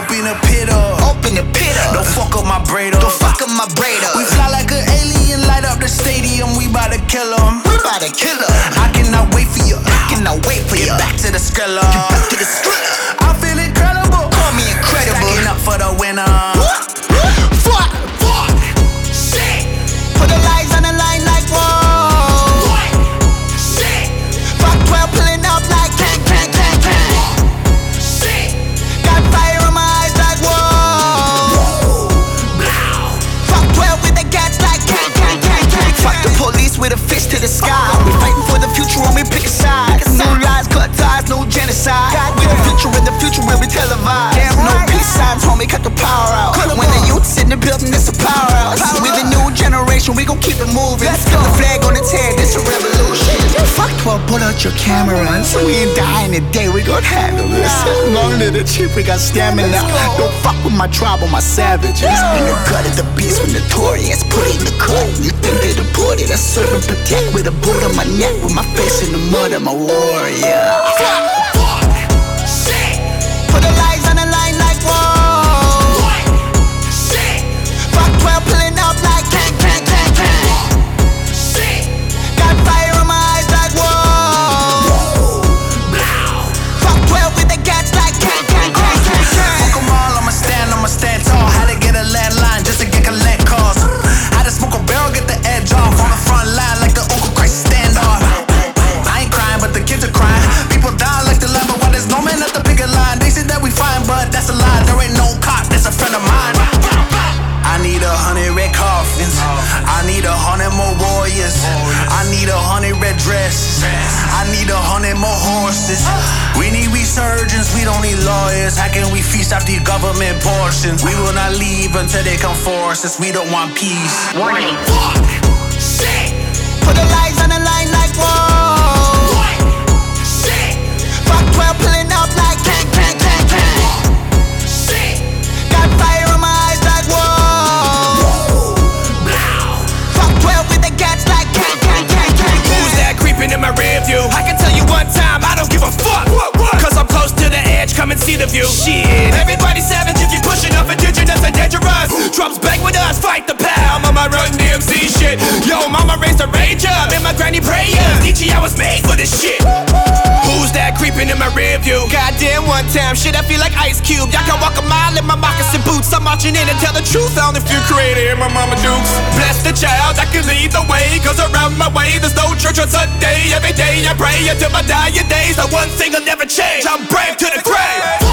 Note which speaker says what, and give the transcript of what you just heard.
Speaker 1: Open the pit up.
Speaker 2: Open the pit up.
Speaker 1: Don't fuck up my braid up.
Speaker 2: Don't fuck up my braid up.
Speaker 1: We fly like an alien, light up the stadium. We bout to kill 'em.
Speaker 2: We bout to kill 'em.
Speaker 1: I cannot wait for you.
Speaker 2: I cannot wait for you.
Speaker 1: Get back to the Skrilla.
Speaker 2: Get back to the Skrilla.
Speaker 1: I feel incredible.
Speaker 2: Call me incredible.
Speaker 1: Stacking up for the winner.
Speaker 2: Fuck. Shit. Put the lights on the line like whoa. Shit. Fuck 12 pulling up like can. Shit. Got fire in my eyes like whoa. Fuck 12 with the gats like can. Fuck the police with a fist to the sky. We fighting for the future when we pick a side. No lies, cut ties, no genocide. With the future in the future will be televised. No peace signs, homie, cut the power out. When the youth's in the building, it's a powerhouse. With a new generation, we gon' keep it moving. Got the flag on its head, it's a revolution. Fuck 12, pull out your cameras. We ain't dying today, we gon' handle this. Long to the chief, we got stamina. Don't fuck with my tribe or my savages. In the gut of the beast, with notorious, put it in the cut. You think they deported, I serve and protect. With a boot on my neck, with my face in the mud, I'm a warrior. Shit. Put the lights on the line like whoa. Shit. Fuck 12 pulling up like can. Shit. Got fire in my eyes like whoa. Fuck 12 with the gats like can.
Speaker 1: Fuck 'em all, I'ma stand tall. Had to get a landline just to get collect calls. Had to smoke a barrel, get the edge off. On the front line like the Uncle Christ standoff. I ain't crying, but the kids are crying. People die like the lamb, but while there's no man at the picket line. They say that we fine, but that's a lie. There ain't no cop, that's a friend of mine. I need 100 red coffins. I need 100 more warriors. I need 100 red dresses. I need 100 more horses. We need resurgence, we don't need lawyers. How can we feast off these government portions? We will not leave until they come force us. We don't want peace.
Speaker 2: Warning. Fuck. Shit. Put the lights on the line like whoa. Shit. Fuck 12 pulling up like can. Shit. Got fire in my eyes like whoa. Fuck 12 with the gats like can.
Speaker 3: Who's that creeping in my rear view? I can tell you one time, I don't give a fuck. Cause I'm close to the edge, come and see the view. Shit, everybody savage if you pushing up indigenous and dangerous. Drums bang with us, fight the pound. Mama run DMC shit. Yo, mama raised a rage up in my granny prayers. DG, I was made for this shit. Who's that creeping in my rear view? Goddamn one time, shit, I feel like Ice Cube. Y'all can walk a mile in my moccasin boots. I'm marching in and tell the truth on the few created in my mama dukes. Bless the child that can lead the way. Cause around my way there's no church on Sunday. Every day I pray until my dying days. The one thing will never change, I'm brave to the grave.